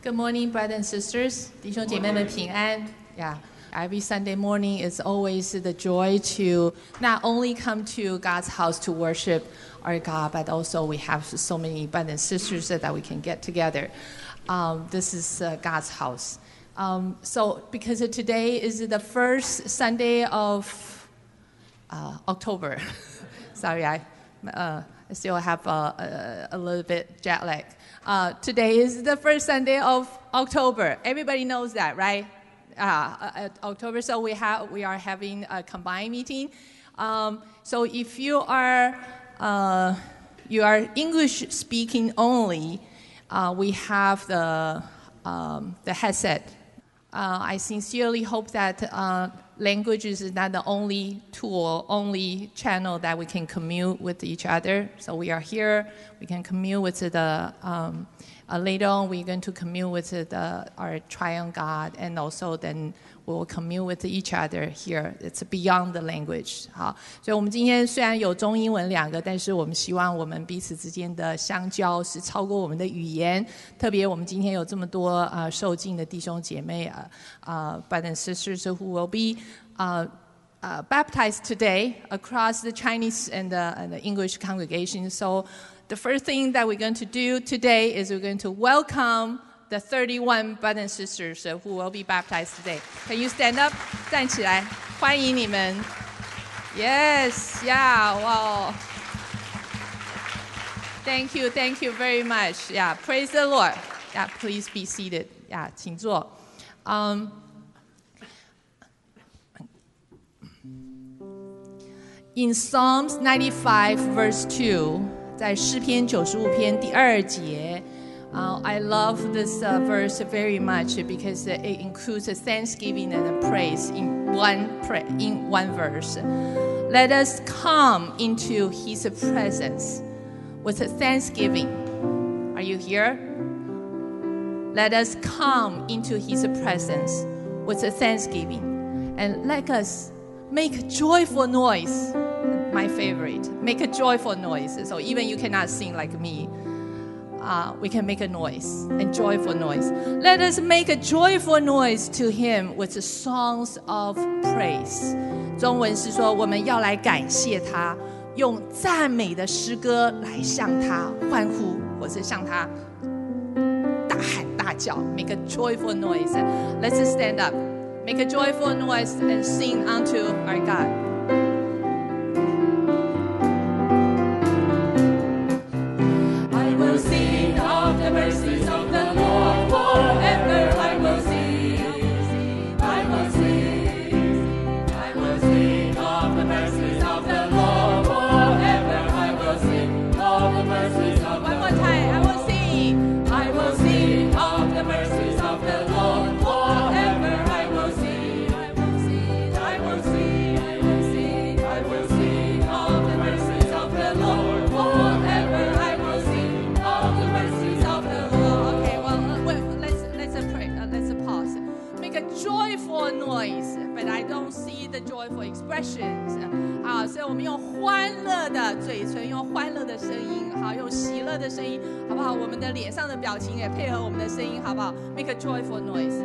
Good morning, brothers and sisters. 弟兄姐妹们平安。Yeah, every Sunday morning is always the joy to not only come to God's house to worship our God, but also we have so many brothers and sisters that we can get together. This is God's house. So because today is the first Sunday of October. Sorry, I still have a little bit jet lag. Today is the first Sunday of October. Everybody knows that, right? October, so we are having a combined meeting. So if you are English speaking only, we have the headset. I sincerely hope that language is not the only tool, only channel that we can commune with each other. So we are here. We can commune with the later on. We're going to commune with our triune God, and also then we will commune with each other here. It's beyond the language. 好，所以我们今天虽然有中英文两个，但是我们希望我们彼此之间的相交是超过我们的语言。特别我们今天有这么多受敬的弟兄姐妹brothers and sisters who will be baptized today across the Chinese and the English congregation. So the first thing that we're going to do today is we're going to welcome the 31 brothers and sisters who will be baptized today. Can you stand up? 站起来，欢迎你们。Yes, yeah, wow. Thank you very much. Yeah, praise the Lord. Yeah, please be seated. Yeah, 请坐。In Psalms 95 verse 2, 在诗篇95篇第2节。I love this verse very much because it includes a thanksgiving and a praise in one verse. Let us come into His presence with a thanksgiving. Are you here? Let us come into His presence with a thanksgiving, and let us make a joyful noise. My favorite. Make a joyful noise. So even you cannot sing like me. We can make a noise, a joyful noise. Let us make a joyful noise to Him with the songs of praise. 中文是说，我们要来感谢他，用赞美的诗歌来向他欢呼，或是向他大喊大叫。Make a joyful noise. Let's stand up. Make a joyful noise and sing unto our God. The mercies of the Lord forever I will sing. I will sing. I will sing of the mercies of the Lord forever I will sing. Of the mercies of the Lord. One more time, I will sing. I will sing of the mercies of the Lord forever I will sing. I will sing. I will sing. I will sing. I will sing of the mercies of the Lord forever I will sing. Of the mercies of the Lord. Okay, well, let's pray. Let's pause. Make a joyful noise, but I don't see the joyful expressions. 所以我们用欢乐的嘴唇，用欢乐的声音，好，用喜乐的声音，好不好？我们的脸上的表情也配合我们的声音，好不好 ？Make a joyful noise.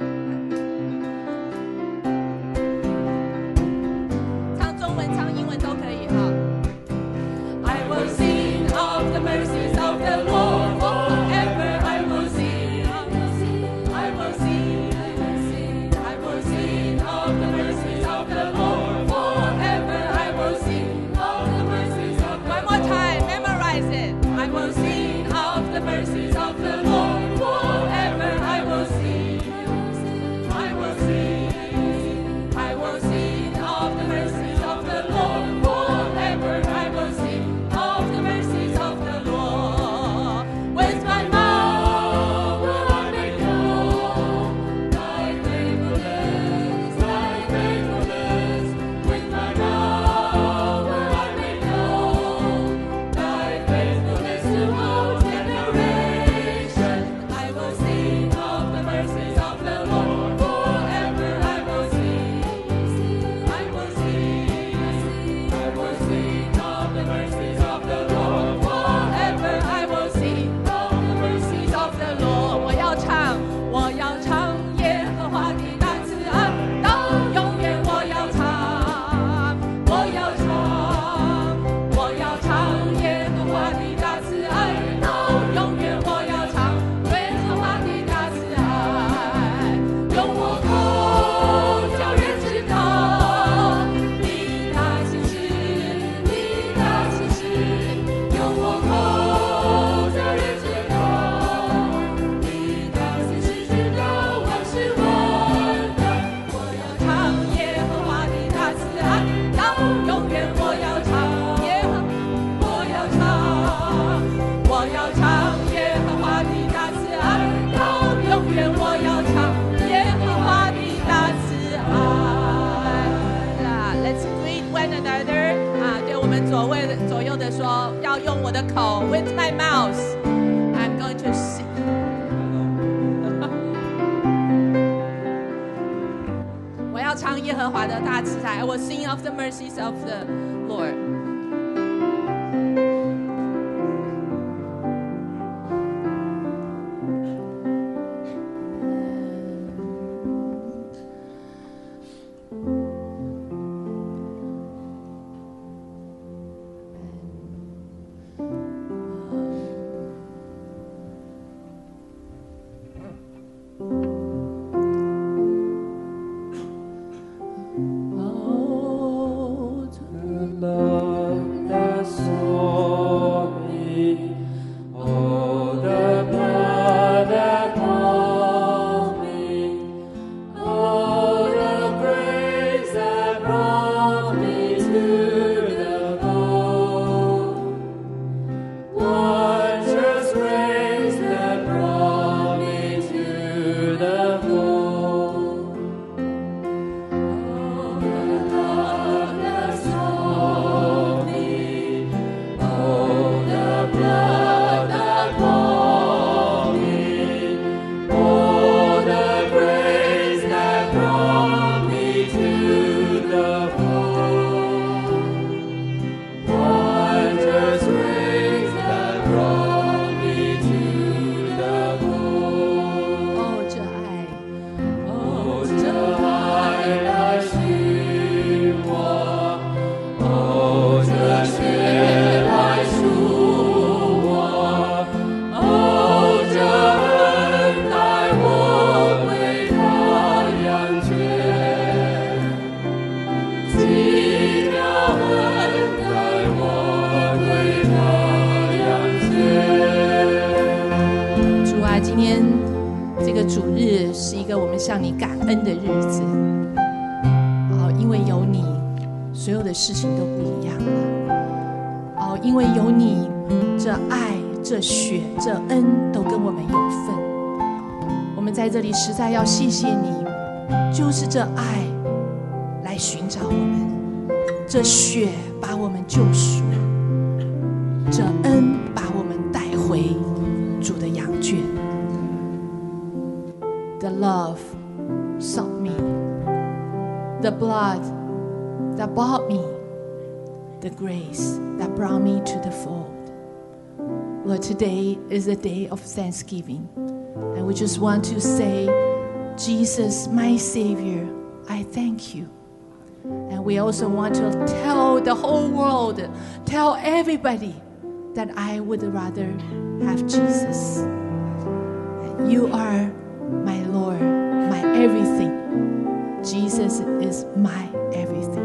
唱中文、唱英文都可以，哈。 I will sing of the mercies of the Lord forever I will sing. I will sing. I will sing. I will sing of the mercies of the Lord forever I will sing. Of the mercies of the Lord. One more time, memorize it. I will sing of the mercies of the Lord forever I will sing. I will sing. I will sing of the mercies of the Lord forever I will sing. Of the mercies of the Lord. With my mouth will I make known thy faithfulness, thy faithfulness. With my mouth will I make known thy faithfulness to all generations. 口 with my mouth. I'm going to sing. 我要唱耶和华的大慈爱。I will sing of the mercies of the Lord.向你感恩的日子，因为有你，所有的事情都不一样了。因为有你，这爱、这血、这恩都跟我们有份。我们在这里实在要谢谢你，就是这爱来寻找我们，这血把我们救赎，这恩把我们带回主的羊圈。The love sought me, the blood that bought me, the grace that brought me to the fold. Lord, today is a day of thanksgiving, and we just want to say, Jesus, my Savior, I thank you. And we also want to tell the whole world, tell everybody that I would rather have Jesus. And you are my Lord, my everything. Jesus is my everything.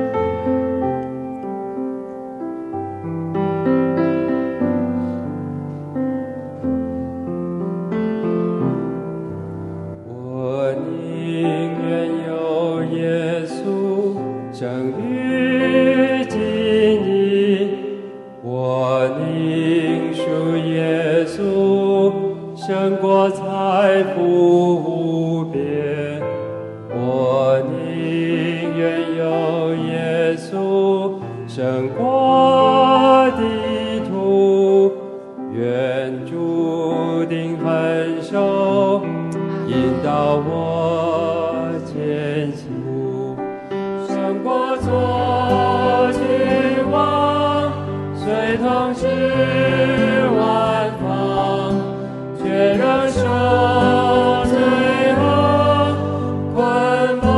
我宁愿有耶稣胜于经历，我宁属耶稣胜过财富无边，我宁愿有耶稣胜过地图，愿注定分手引导我前行，胜过左去望，随同至万方，却仍受罪恶捆绑。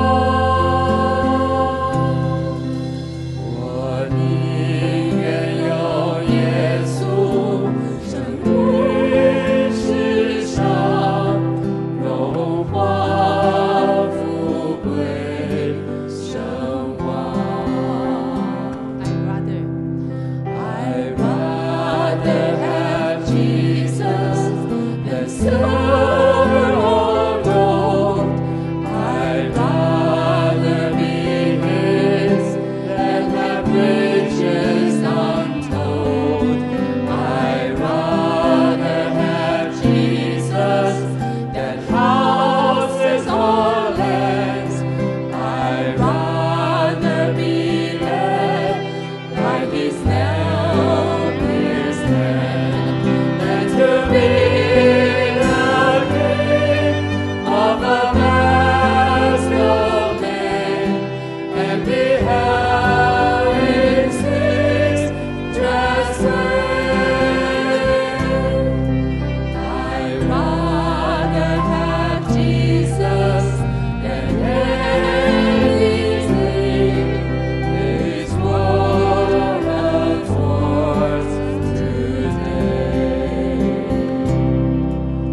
我宁愿有耶稣胜于世上荣华富贵声望。I'd rather have Jesus than silver or gold. I'd rather be His than have riches untold. I'd rather have Jesus than houses or lands. I'd rather be led by His nail-pierced hands.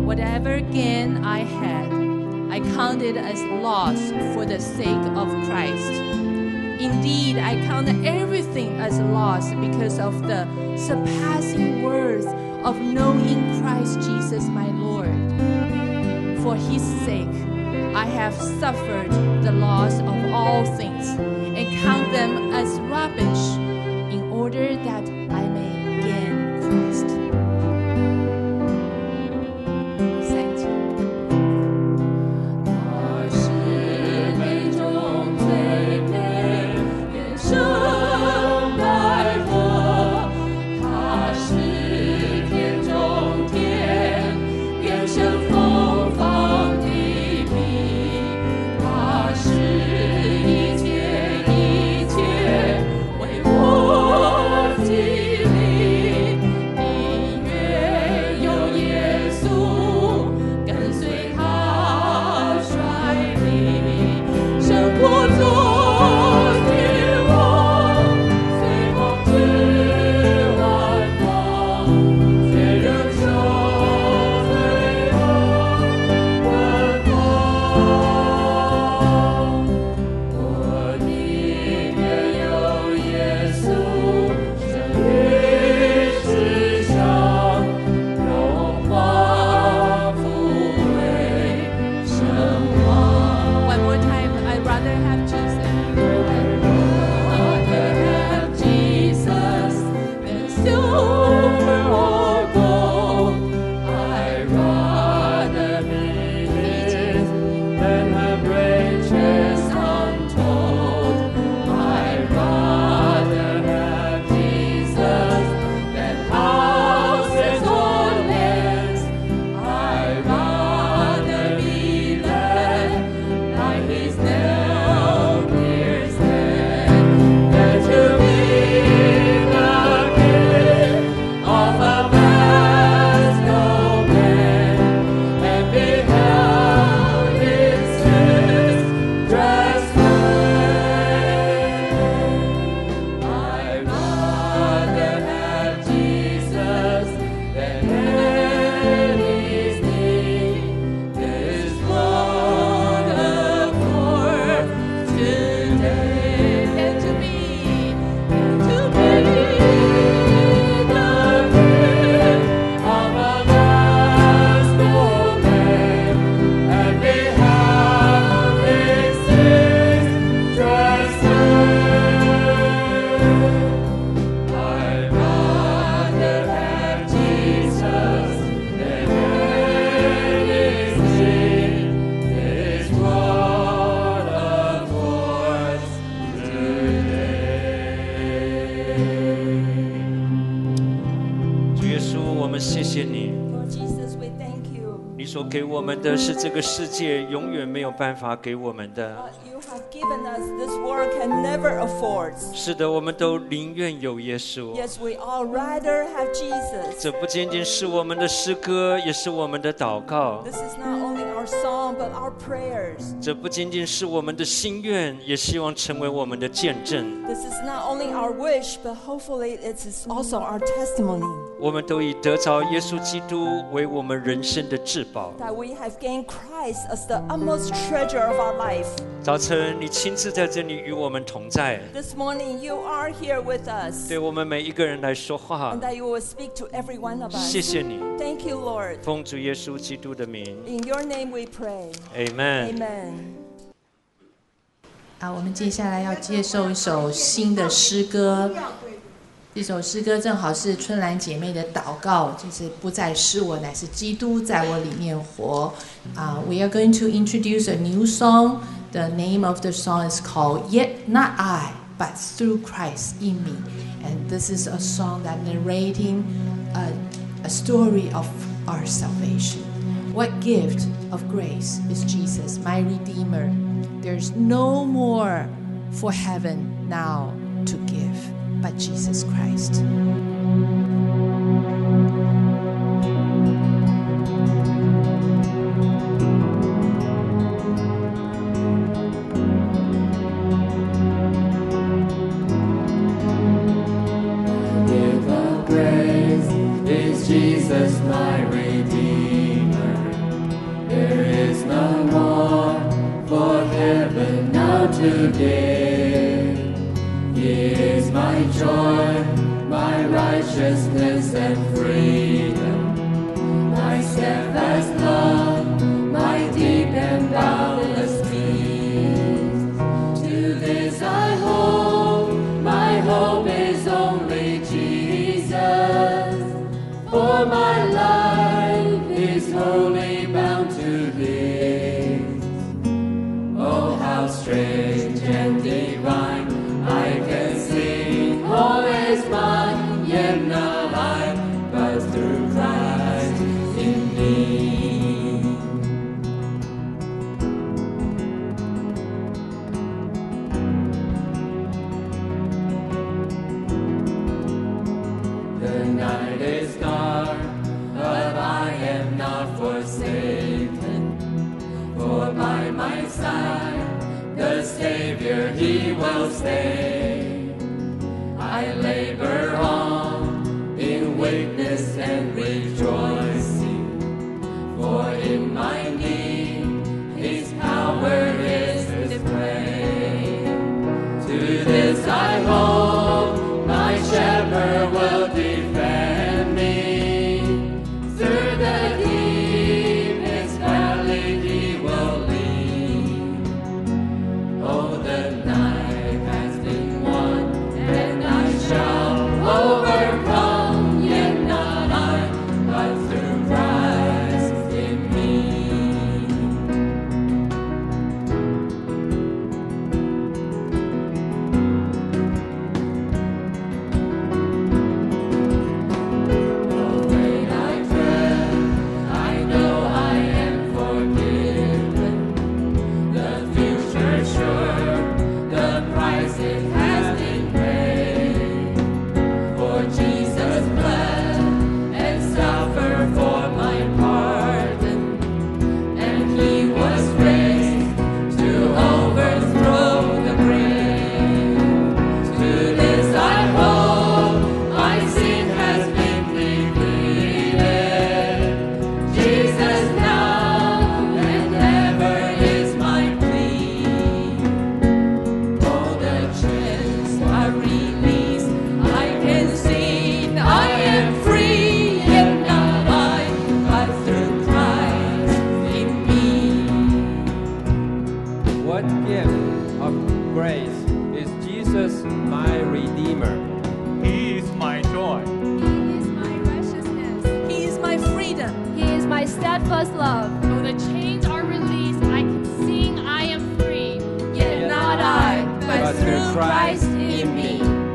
Whatever gain I had, I counted as loss for the sake of Christ. Indeed, I count everything as loss because of the surpassing worth of knowing Christ Jesus my Lord. For his sake, I have suffered the loss of all things and count them as rubbish in order that I may gain Christ. Thank you. 谢谢你， Lord Jesus, we thank you. 你所给我们的是这个世界永远没有办法给我们的。 What you have given us, this world can never afford. 是的，我们都宁愿有耶稣。 Yes, we all rather have Jesus. 这不仅仅是我们的诗歌，也是我们的祷告。 This is not only our song, but our prayers. 这不仅仅是我们的心愿，也希望成为我们的见证。 This is not only our wish, but hopefully it is also our testimony. 我们都以得着耶稣基督为我们人生的至宝。 That we have gained Christ as the utmost treasure of our life. 早晨，你亲自在这里与我们同在， This morning you are here with us. 对我们每一个人来说话 And。that you will speak to every one of us. 谢谢你， Thank you, Lord. 奉主耶稣基督的名 In your name we pray. ，Amen。 Amen. 好，我们接下来要接受一首新的诗歌。这首诗歌正好是春兰姐妹的祷告，就是不再是我，乃是基督在我里面活。We are going to introduce a new song. The name of the song is called "Yet Not I, But Through Christ in Me," and this is a song that narrating a story of our salvation. What gift of grace is Jesus, my Redeemer? There's no more for heaven now to give but Jesus Christ. Gift of grace is Jesus my Redeemer. to give. He is my joy, my righteousness and freedom, my steadfast love, my deep and boundless peace. To this I hope, my hope is only Jesus, for my life is wholly bound to His. Oh, how strange and divine, I can sing, all is mine, yet not I, but through Christ in me. The night is dark, but I am not forsaken, for by my side the Savior He will stay. I labor on in weakness and rejoicing, for in my need His power is displayed. To this I hope, my shepherd will defend me. Through the deepest valley He will lead. Oh, the night has been won, and I shall overcome, yet not I, but through Christ in me. Oh, when I tread, I know I am forgiven. The future sure, the price it has been paid. For Jesus bled and suffered for my pardon, and He was raised to overthrow the grave. To this I hope, my sin has been depleted. Jesus now and ever is my plea. Oh, the chains are released, I can sing, I am free, yet not I, but through Christ in me. What gift of grace is Jesus my Redeemer? He is my joy. He is my righteousness. He is my freedom. He is my steadfast love. Though the chains are released, I can sing, I am free. Yet not I, but through Christ in me.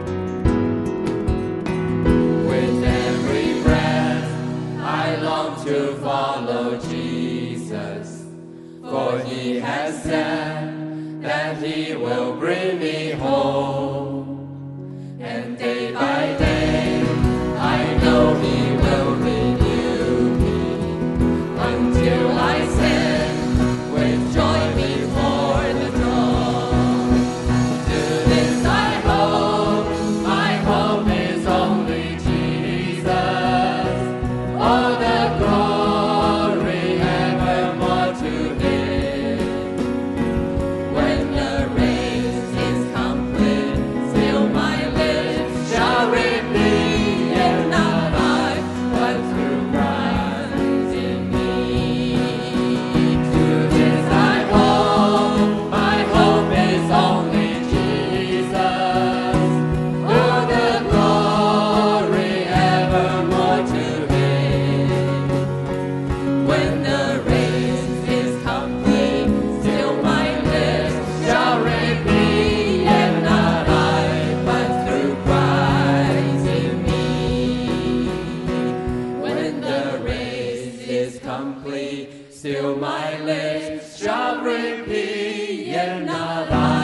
With every breath, I long to follow Jesus, for He has said that He will bring me home. And day by day, I know He will renew me, until I stand with joy before the throne. To this I hope, my hope is only Jesus. All the glory evermore to Him. When the race is complete, still my lips shall repeat, yet not I, but through Christ in me. To this I hope, my hope is only Jesus. All the glory evermore to Him. When the race is complete, still my lips shall repeat, yet not I, but through Christ in me. When the race is complete, still my lips shall repeat, yet not I,